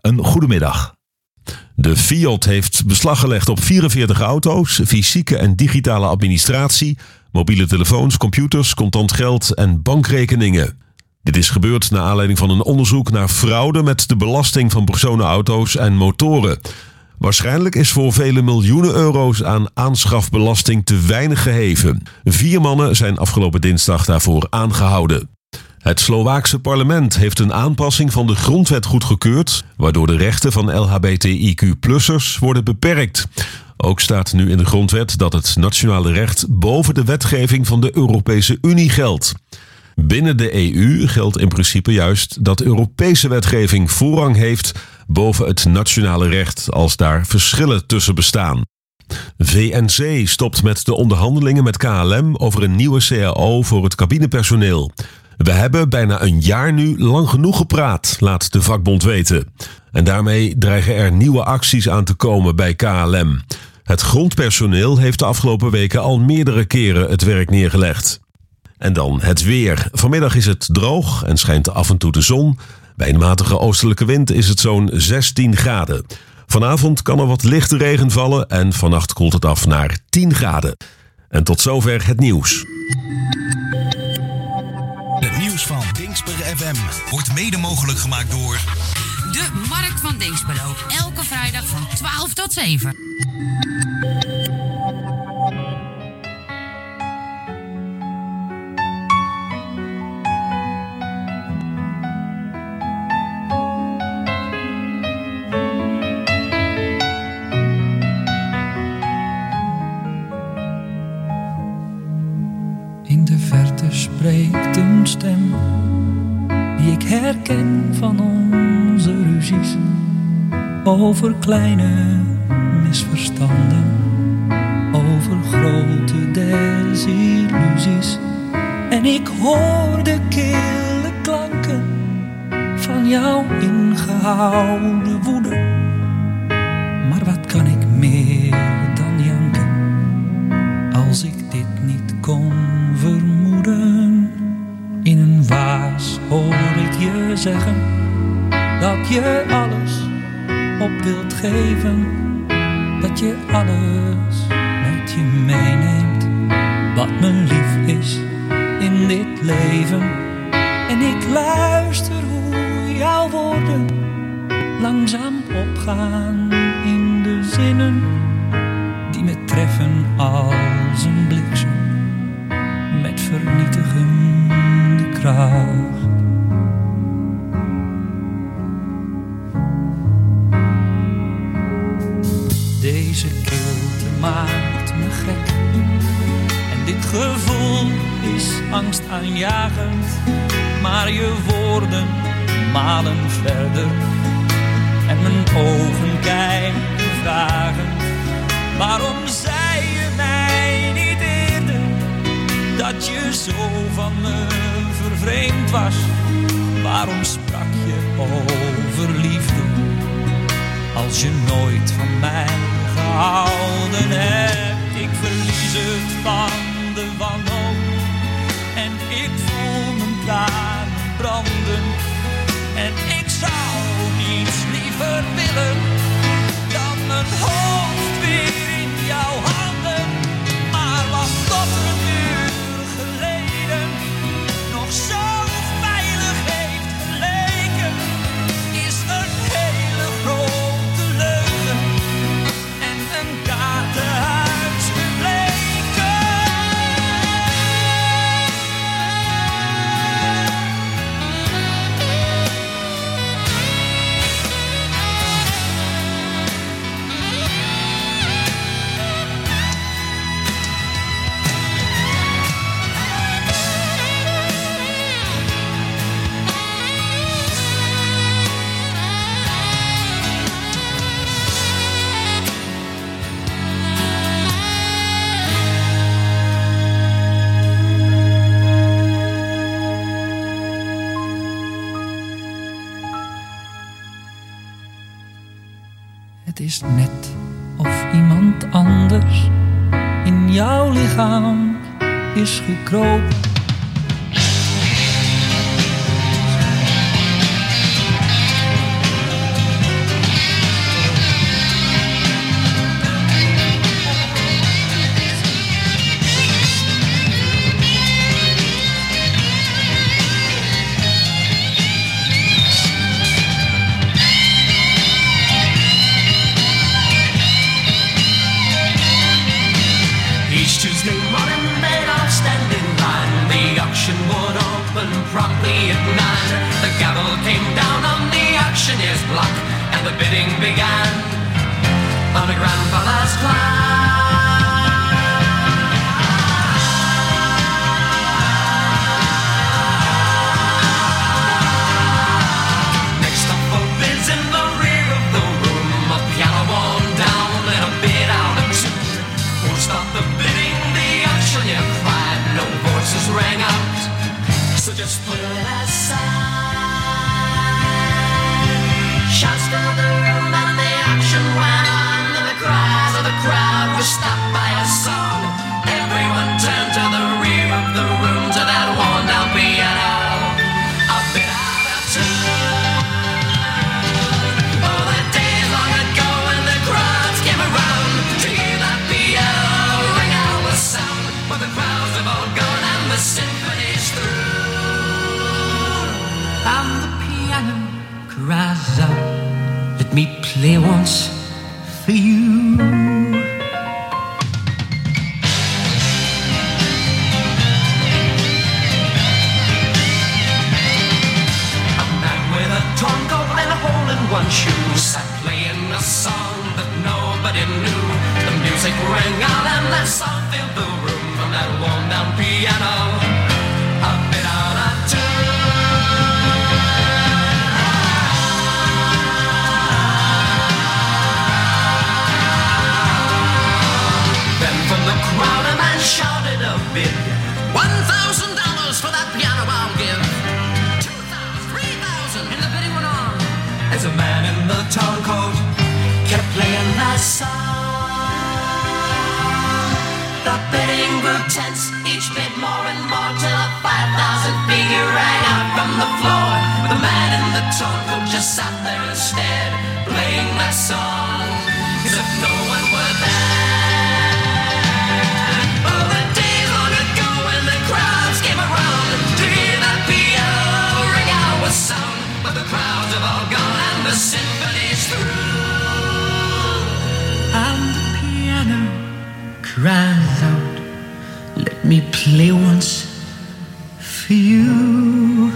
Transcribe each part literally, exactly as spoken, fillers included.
een goedemiddag. De Fiat heeft beslag gelegd op vierenveertig auto's, fysieke en digitale administratie, mobiele telefoons, computers, contant geld en bankrekeningen. Dit is gebeurd naar aanleiding van een onderzoek naar fraude met de belasting van personenauto's en motoren. Waarschijnlijk is voor vele miljoenen euro's aan aanschafbelasting te weinig geheven. Vier mannen zijn afgelopen dinsdag daarvoor aangehouden. Het Slovaakse parlement heeft een aanpassing van de grondwet goedgekeurd, waardoor de rechten van L H B T I Q plussers worden beperkt. Ook staat nu in de grondwet dat het nationale recht boven de wetgeving van de Europese Unie geldt. Binnen de E U geldt in principe juist dat Europese wetgeving voorrang heeft boven het nationale recht als daar verschillen tussen bestaan. V N C stopt met de onderhandelingen met K L M over een nieuwe C A O voor het cabinepersoneel. We hebben bijna een jaar nu lang genoeg gepraat, laat de vakbond weten. En daarmee dreigen er nieuwe acties aan te komen bij K L M. Het grondpersoneel heeft de afgelopen weken al meerdere keren het werk neergelegd. En dan het weer. Vanmiddag is het droog en schijnt af en toe de zon. Bij een matige oostelijke wind is het zo'n zestien graden. Vanavond kan er wat lichte regen vallen en vannacht koelt het af naar tien graden. En tot zover het nieuws. Het nieuws van Dingsper F M wordt mede mogelijk gemaakt door de Markt van Dingsbero. Elke vrijdag van twaalf tot zeven. In de verte spreekt een stem die ik herken van onze ruzies over kleine misverstanden, over grote desillusies. En ik hoor de kille klanken van jouw ingehouden woede. Maar wat kan ik meer dan janken als ik dit niet kon vermoeden? In een waas hoor ik je zeggen dat je alles op wilt geven, dat je alles met je meeneemt wat me lief is in dit leven. En ik luister hoe jouw woorden langzaam opgaan in de zinnen die me treffen als een bliksem met vernietigende kracht. Deze kilte maakt me gek en dit gevoel is angstaanjagend, maar je woorden malen verder en mijn ogen kijken vragend. Waarom zei je mij niet eerder dat je zo van me vervreemd was? Waarom sprak je over liefde als je nooit van mij gehouden hebt? Ik verlies het van de wanhoop en ik voel mijn tranen branden. En ik zou niets liever willen dan mijn hoofd weer in jouw handen. Maar wat tot een uur geleden nog zo veilig heeft geleken, is een hele grote leugen en een kaartenhuis gebleken. Het is net of iemand anders in jouw lichaam is gekropen. promptly at nine. The gavel came down on the auctioneer's block, and the bidding began on a grandfather's climb. Next up for bids in the rear of the room, a piano worn down and a bid out of tune. Won't stop the bidding, the auctioneer cried, no voices rang out, so just put it aside. Shouts filled the room and the auction went on, and the cries of the crowd were stopped by a song. Everyone turned to the rear of the room, to that worn down piano, a bit out of tune. Oh, the days long ago when the crowds came around to hear that piano ring out with sound, but the crowds have all gone and the symphony's through, and the piano cries out, let me play once for you. A man with a torn coat and a hole in one shoe sat playing a song that nobody knew. The music rang out and that song filled the room from that worn down piano, a bit out of tune. Crowd, a man shouted a bid. One thousand dollars for that piano I'll give. Two thousand, three thousand, and the bidding went on as a man in the torn coat kept playing that song. The bidding grew tense, each bid more and more, till a five thousand figure rang out from the floor. The man in the torn coat just sat there instead, playing that song as if no one were there. Sound, but the crowds have all gone and the symphony's through, and the piano cries out, let me play once for you.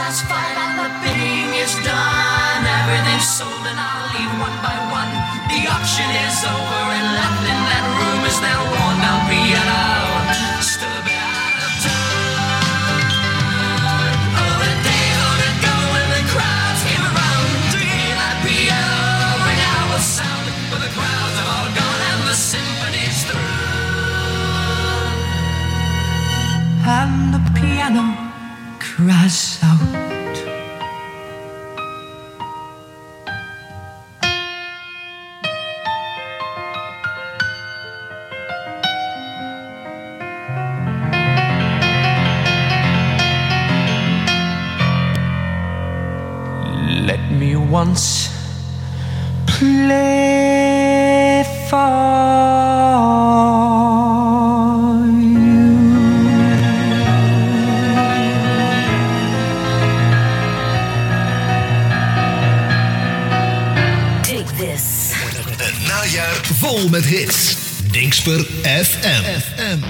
past five and the bidding is done. Everything's sold and I'll leave one by one. The auction is over and left in that room is that worn down piano. Still a bit out of tune. Oh, the days long ago when the crowds came around to hear that piano ring out with sound. But the crowds have all gone and the symphony's through. And the piano cries out. Let me once play for you. Take this. Een najaar vol met hits. Dingsper F M. F M.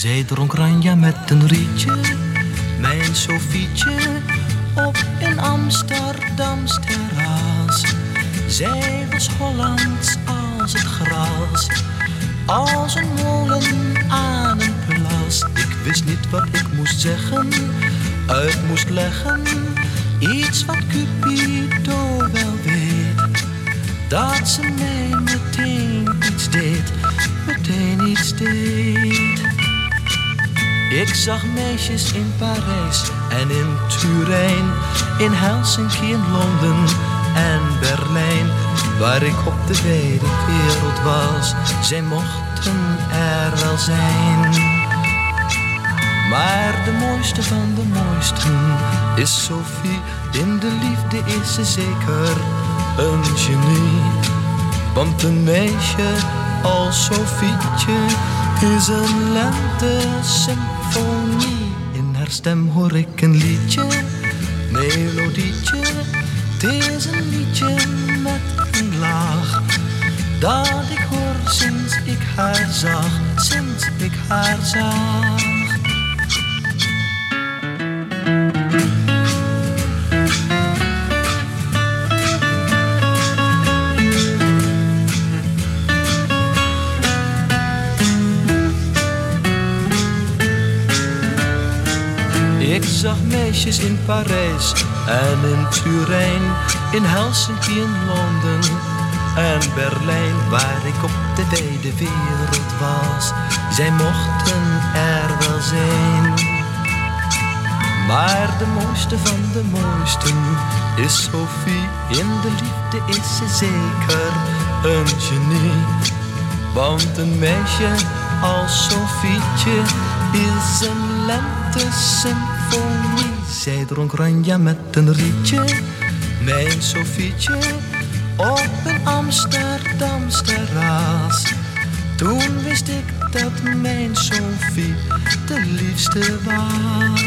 Zij dronk ranja met een rietje, mijn Sofietje, op een Amsterdams terras. Zij was Hollands als het gras, als een molen aan een plas. Ik wist niet wat ik moest zeggen, uit moest leggen, iets wat Cupido wel weet. Dat ze mij meteen iets deed, meteen iets deed. Ik zag meisjes in Parijs en in Turijn, in Helsinki, in Londen en Berlijn, waar ik op de wijde wereld was. Zij mochten er wel zijn, maar de mooiste van de mooisten is Sophie. In de liefde is ze zeker een genie, want een meisje als Sofietje is een lente-symfonie. In haar stem hoor ik een liedje, melodietje. Het is een liedje met een laag, dat ik hoor sinds ik haar zag, sinds ik haar zag. Ik zag meisjes in Parijs en in Turijn, in Helsinki, in Londen en Berlijn, waar ik op de wijde wereld was. Zij mochten er wel zijn, maar de mooiste van de mooisten is Sophie. In de liefde is ze zeker een genie, want een meisje als Sofietje is een lente-symfonie. Zij dronk ranja met een rietje, mijn Sofietje, op een Amsterdams terras. Toen wist ik dat mijn Sophie de liefste was.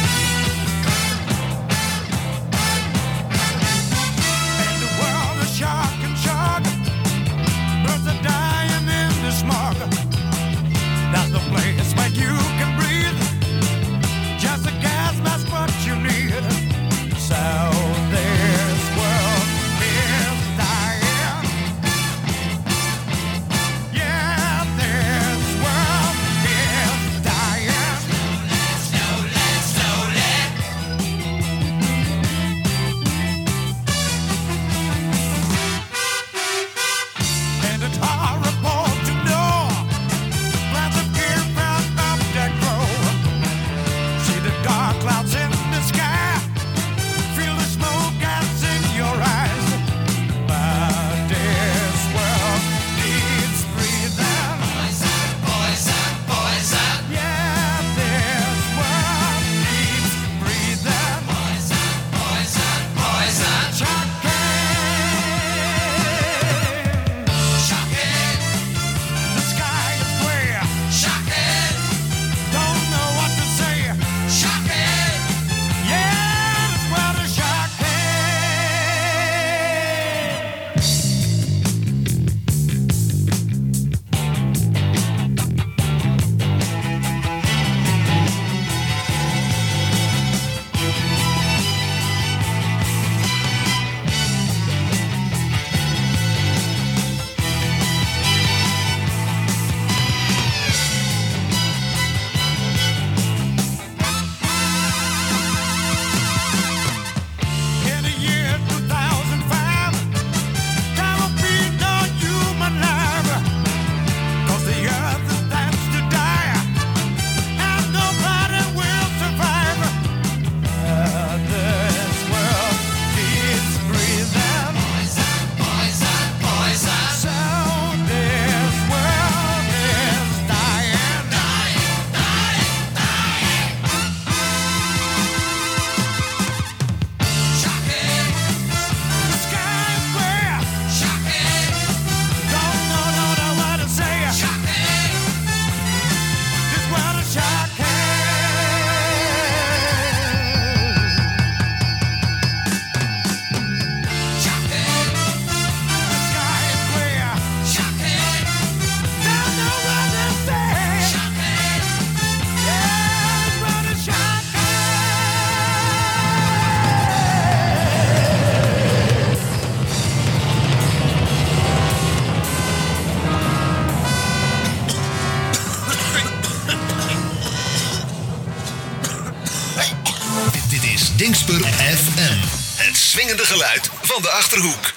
And the world is shining. Dingsper F M. Het swingende geluid van de Achterhoek.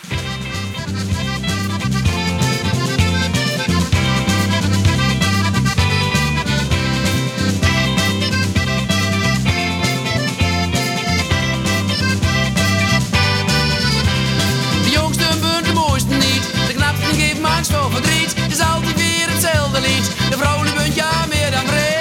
De jongste buurt de mooiste niet. De knapste geeft maakt stof verdriet. Het is altijd weer hetzelfde lied. De vrouwelijke bunt ja meer dan breed.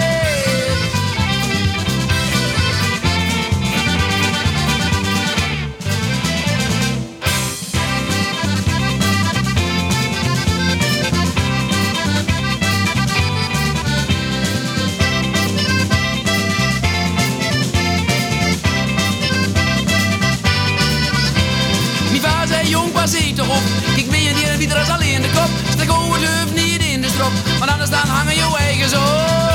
Jong, pas zie toch op. Ik ben je hier en wie er is alleen in de kop. Stek over durf niet in de strop. Want anders dan hangen je eigen zo.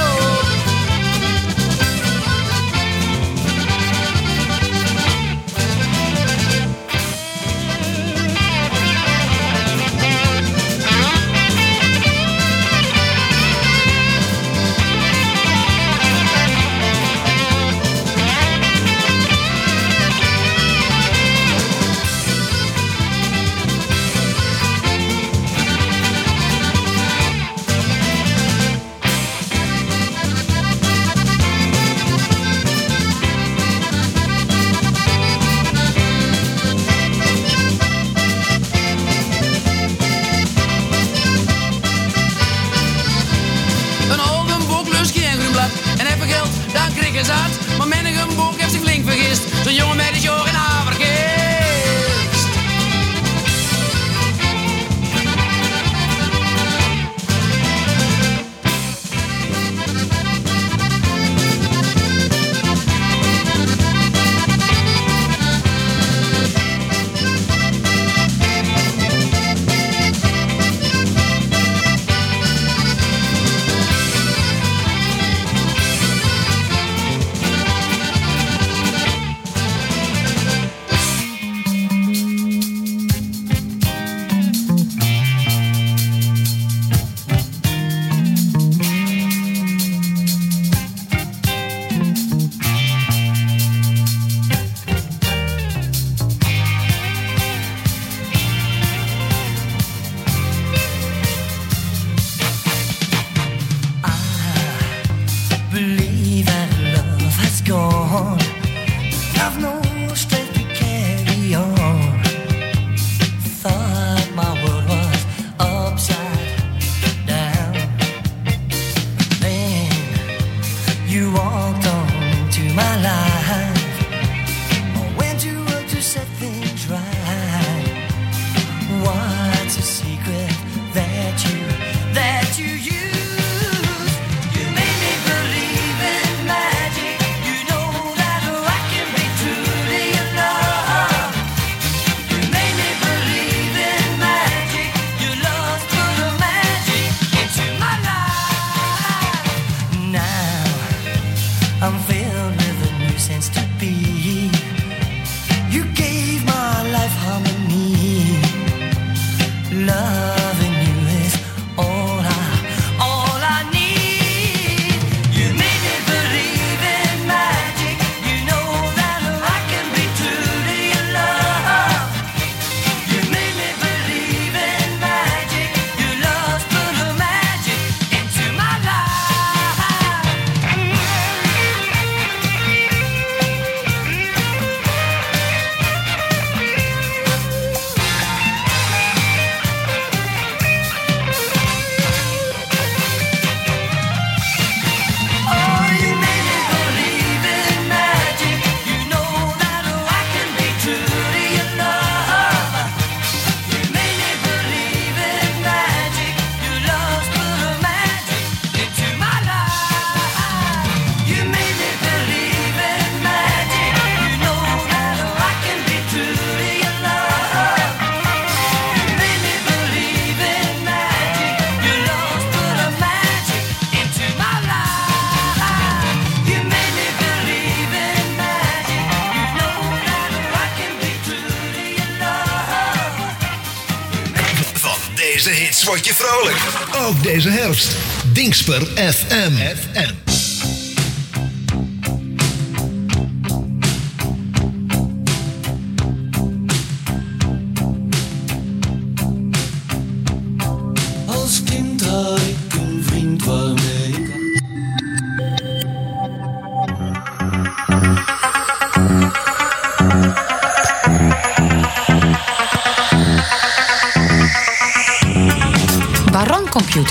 En even geld, dan krijg je zat. Maar menige boek heeft zich flink vergist. Zo'n jonge meid is joh in haar vergist. Deze hits word je vrolijk. Ook deze herfst. Dingsper F M. F M.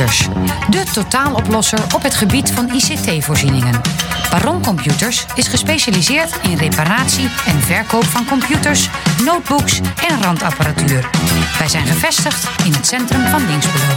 Computers. De totaaloplosser op het gebied van I C T-voorzieningen. Baron Computers is gespecialiseerd in reparatie en verkoop van computers, notebooks en randapparatuur. Wij zijn gevestigd in het centrum van Dinxperlo.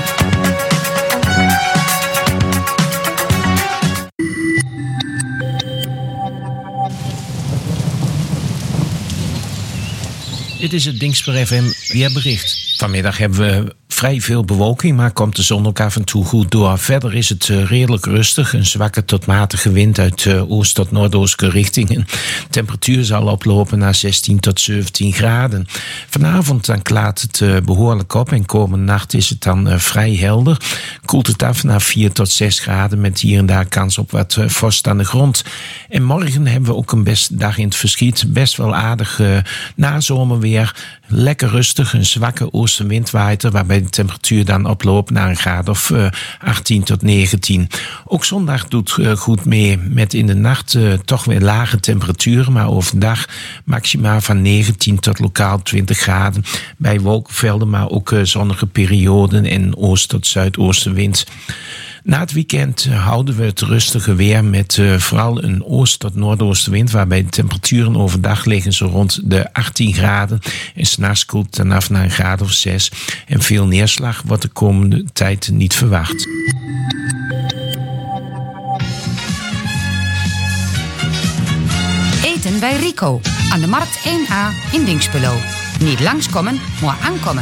Dit is het Dinxper F M weerbericht. Vanmiddag hebben we vrij veel bewolking, maar komt de zon ook af en toe goed door. Verder is het uh, redelijk rustig. Een zwakke tot matige wind uit uh, oost tot noordoostelijke richtingen. Temperatuur zal oplopen naar zestien tot zeventien graden. Vanavond dan klaart het uh, behoorlijk op en komende nacht is het dan uh, vrij helder. Koelt het af naar vier tot zes graden met hier en daar kans op wat uh, vorst aan de grond. En morgen hebben we ook een beste dag in het verschiet. Best wel aardig uh, nazomerweer. Lekker rustig, een zwakke oostenwind waait er, waarbij de temperatuur dan oploopt naar een graad of uh, achttien tot negentien. Ook zondag doet uh, goed mee met in de nacht uh, toch weer lage temperaturen, maar overdag maxima van negentien tot lokaal twintig graden. Bij wolkenvelden, maar ook uh, zonnige perioden en oost- tot zuidoostenwind. Na het weekend houden we het rustige weer met uh, vooral een oost- tot noordoostenwind, waarbij de temperaturen overdag liggen zo rond de achttien graden. En 's nachts koelt het dan af naar een graad of zes. En veel neerslag wordt de komende tijd niet verwacht. Eten bij Rico aan de Markt één A in Dinxperlo. Niet langskomen, maar aankomen.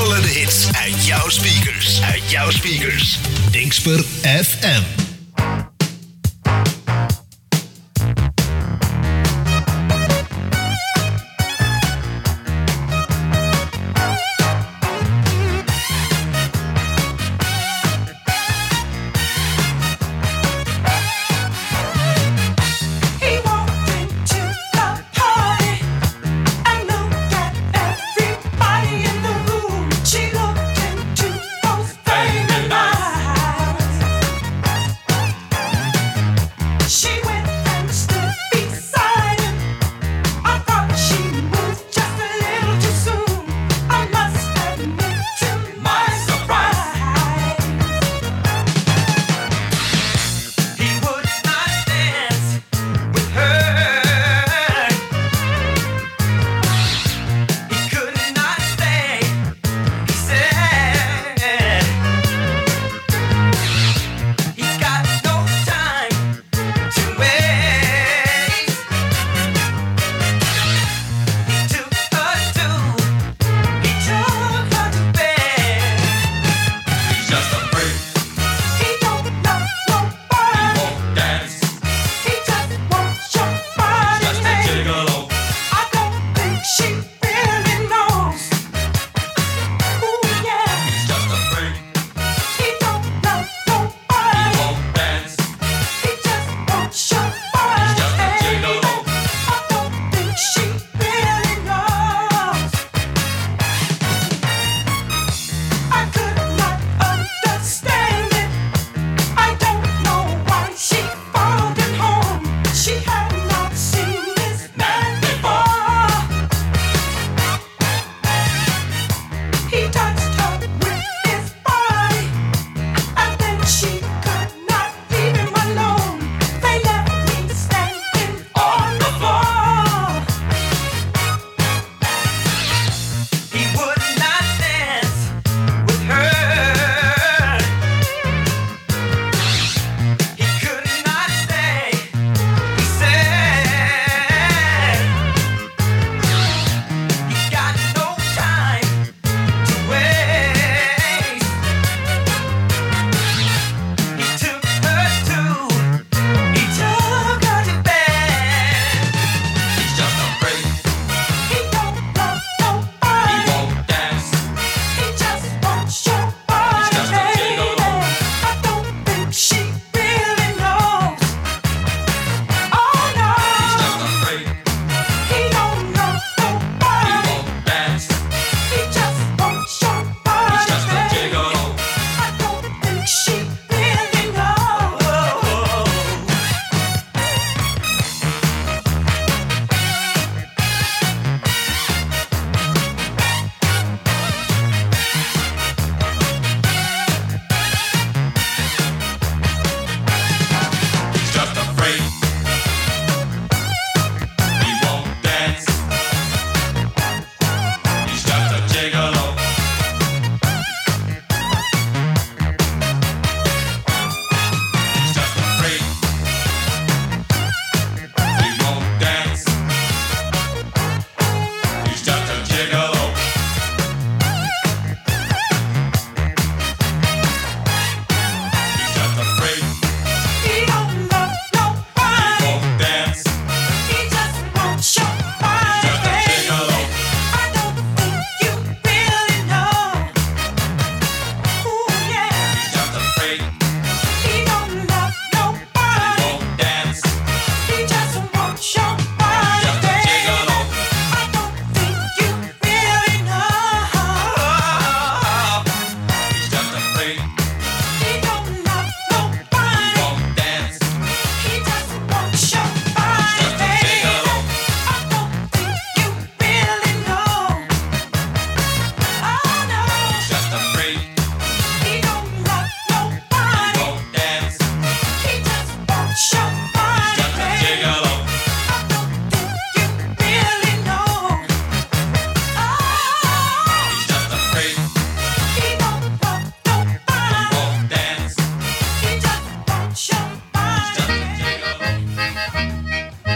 Borrelende hits uit jouw speakers. Uit jouw speakers. Dingsper F M.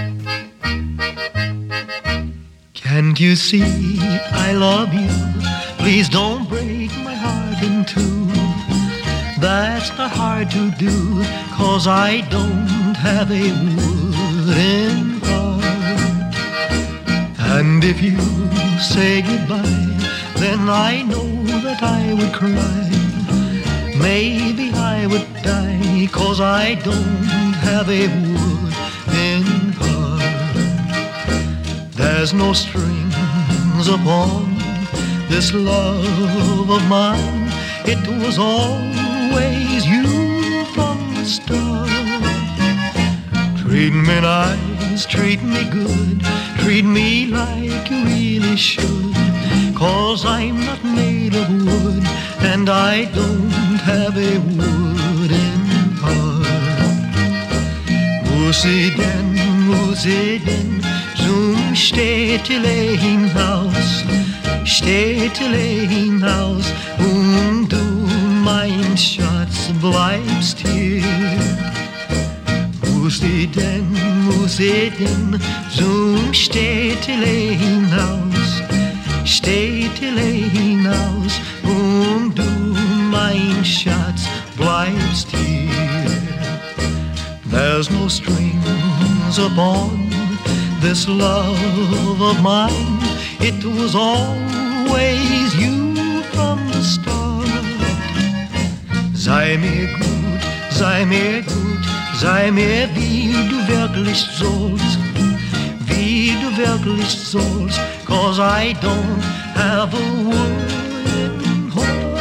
Can't you see I love you Please don't break my heart in two. That's not hard to do, 'cause I don't have a wooden heart. And if you say goodbye, then I know that I would cry. Maybe I would die, 'cause I don't have a wooden heart. There's no strings upon this love of mine. It was always you from the start. Treat me nice, treat me good, treat me like you really should, 'cause I'm not made of wood, and I don't have a wooden heart. Musiden, musiden, zum städtele hinaus, städtele hinaus, und du, mein Schatz, bleibst hier. Musiden, musiden, zum städtele hinaus, städtele hinaus, und du, mein Schatz, bleibst hier. There's no strings upon this love of mine. It was always you from the start. Sei mir gut, sei mir gut, sei mir wie du wirklich sollst, wie du wirklich sollst, 'cause I don't have a wooden heart.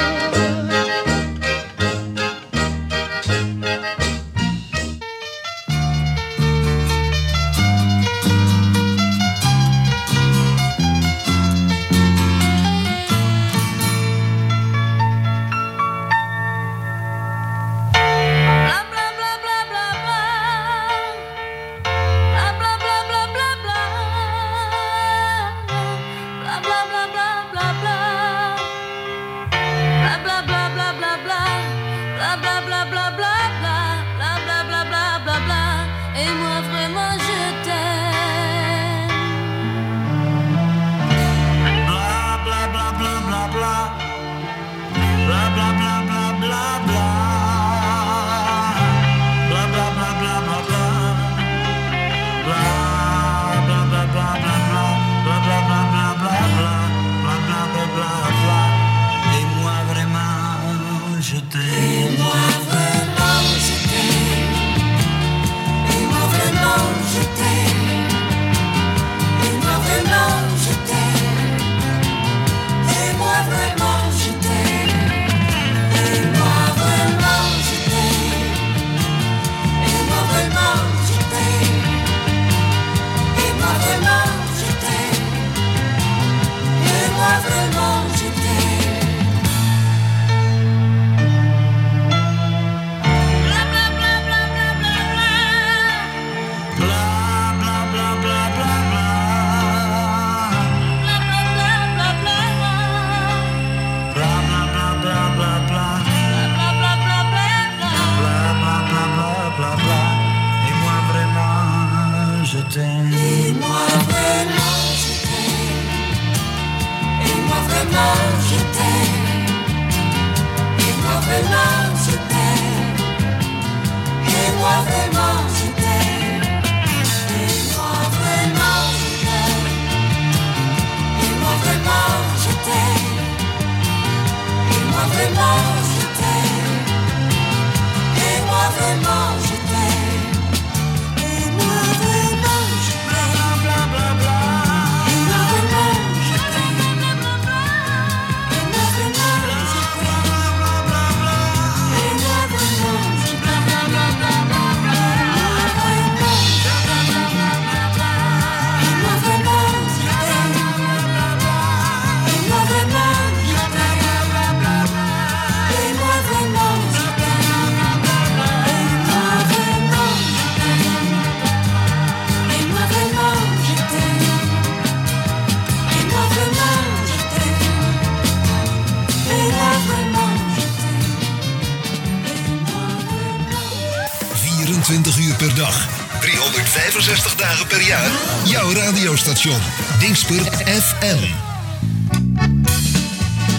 vierentwintig uur per dag, driehonderdvijfenzestig dagen per jaar. Jouw radiostation, Dingsper F M.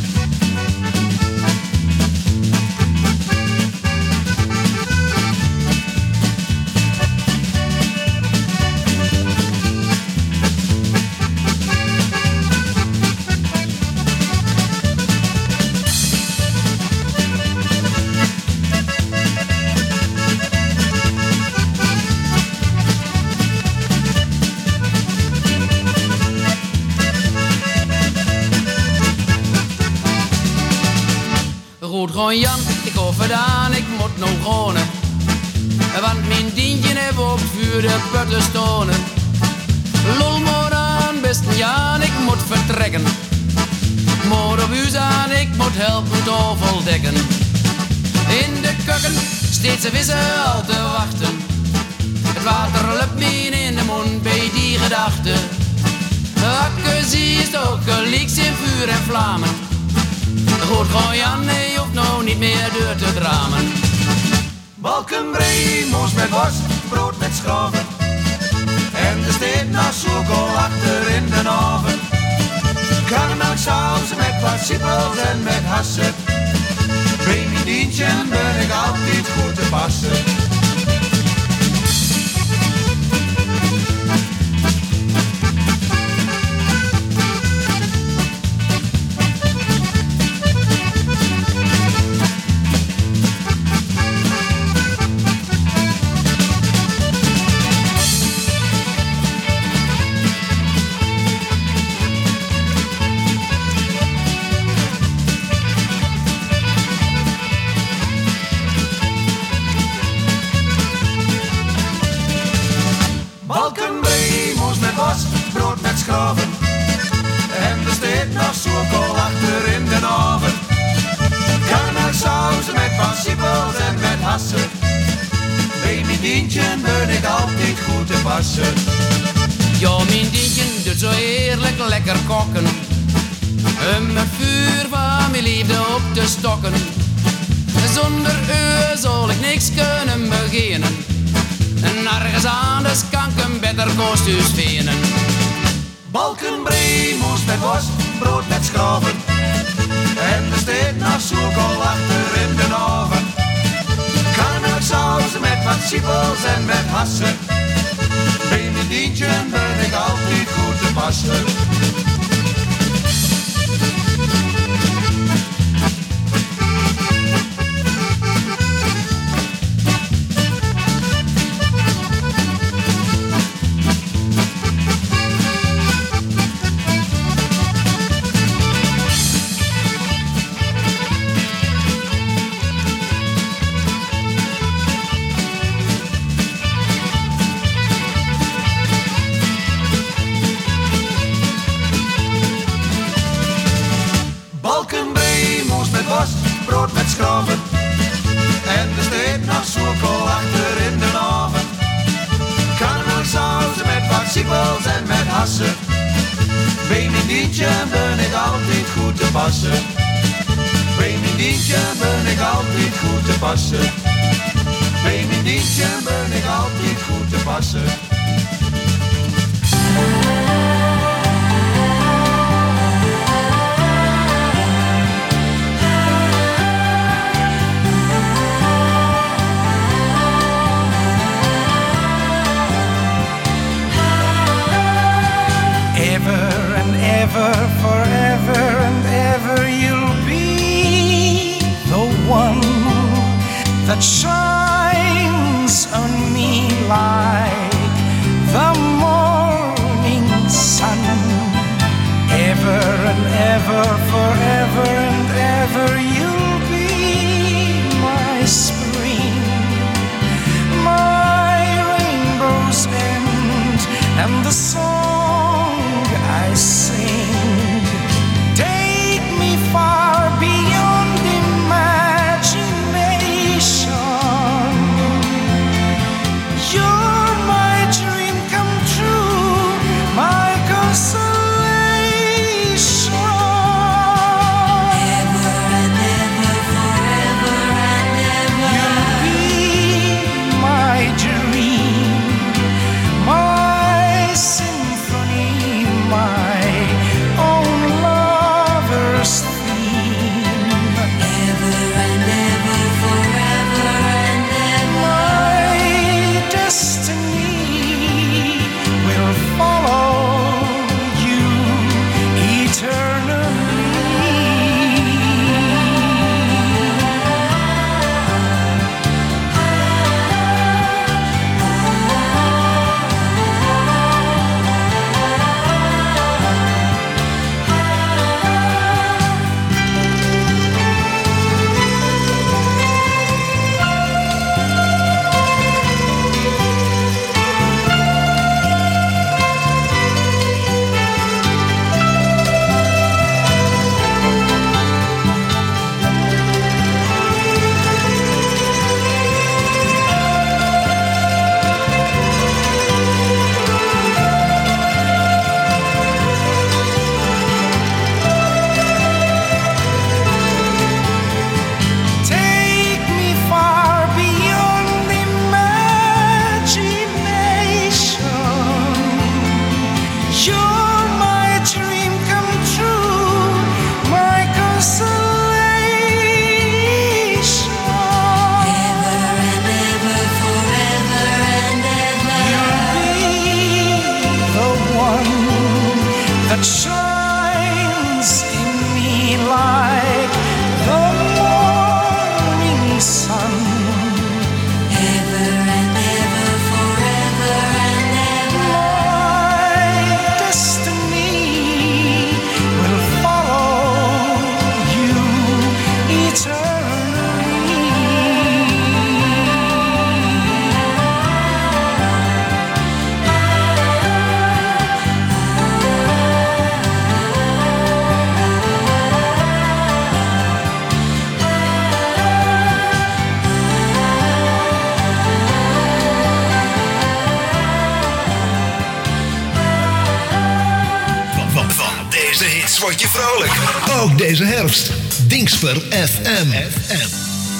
gewoon Jan, ik hoor vandaan, ik moet nog wonen. Want mijn dientje heb op vuur de putten stonen. Lol maar aan, beste Jan, ik moet vertrekken. Moor op huis aan, ik moet helpen tafel dekken. In de kukken steeds een vissen al te wachten. Het water lukt me in de mond bij die gedachte. Hakke zie is ook gelijk in vuur en vlammen. Goed gewoon Jan, nee, hoeft nou niet meer deur te dramen. Balkenbree, moes met worst, brood met schroven. En er steekt nog zoekel achter in de oven. Karnemelksaus met wat siepels en met hassen. Bij mijn dientje ben ik altijd goed te passen. Brood met schroven. En er steekt nog zoekel achter in de oven. Karnemelksaus met wat siepels en met hassen. Bij mijn dientje ben ik altijd goed te passen. Ja, mijn dientje doet zo heerlijk lekker koken. Om het vuur van mijn liefde op te stokken. Zonder u zal ik niks kunnen beginnen. En nergens anders kan ik een beter kostuus vinden. Balkenbree, moes met worst, brood met schroven. En er steekt nog zoekel achter in de oven. Karnemelksaus met wat siepels en met hassen. Bij mijn dientje ben ik altijd goed te passen. Brood met schroven. En er steekt nog zoekel achter in de oven. Karnemelksaus met wat siepels en met hassen. Bij mijn dientje ben ik altijd goed te passen. Bij mijn dientje ben ik altijd goed te passen. Bij mijn dientje ben ik altijd goed te passen. Ever and ever, forever and ever, you'll be the one that shines on me like the vrolijk. Ook deze herfst. Dingsper F M. F M.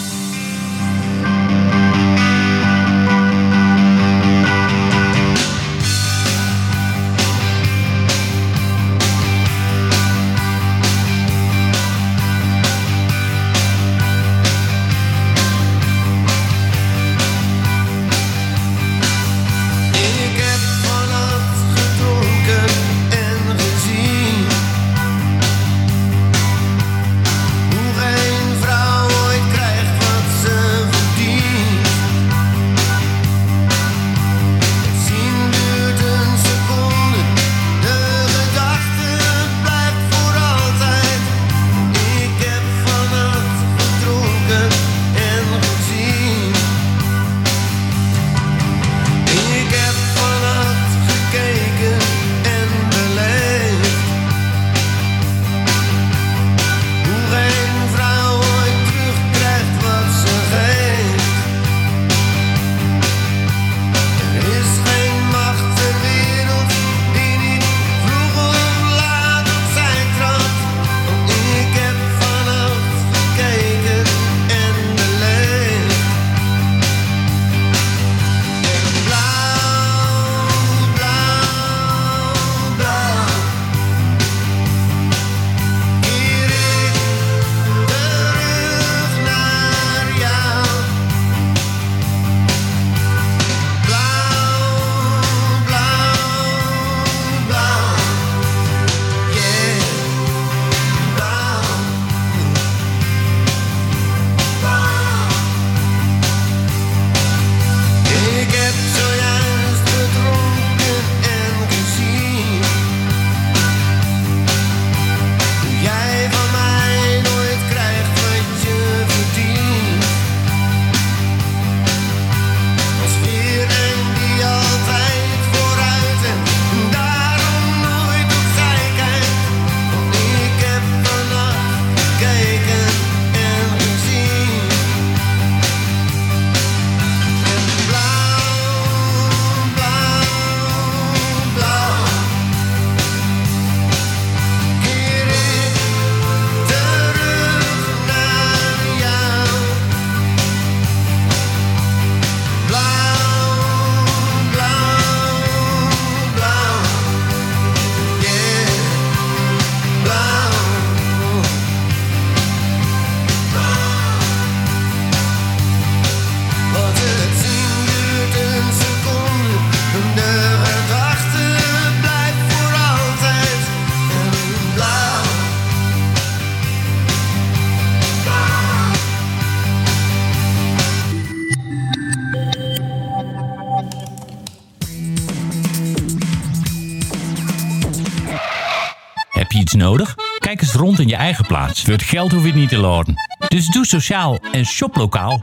Heb je iets nodig? Kijk eens rond in je eigen plaats. Voor het geld hoef je het niet te laden. Dus doe sociaal en shop lokaal.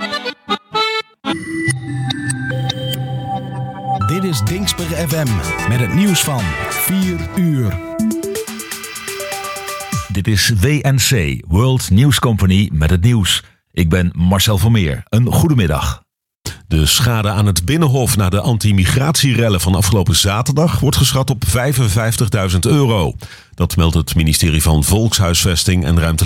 Dit is Dingsper F M met het nieuws van vier uur. Dit is W N C, World News Company, met het nieuws. Ik ben Marcel Vermeer. Een goedemiddag. De schade aan het Binnenhof na de anti-migratierellen van afgelopen zaterdag wordt geschat op vijfenvijftigduizend euro. Dat meldt het ministerie van Volkshuisvesting en Ruimtelijke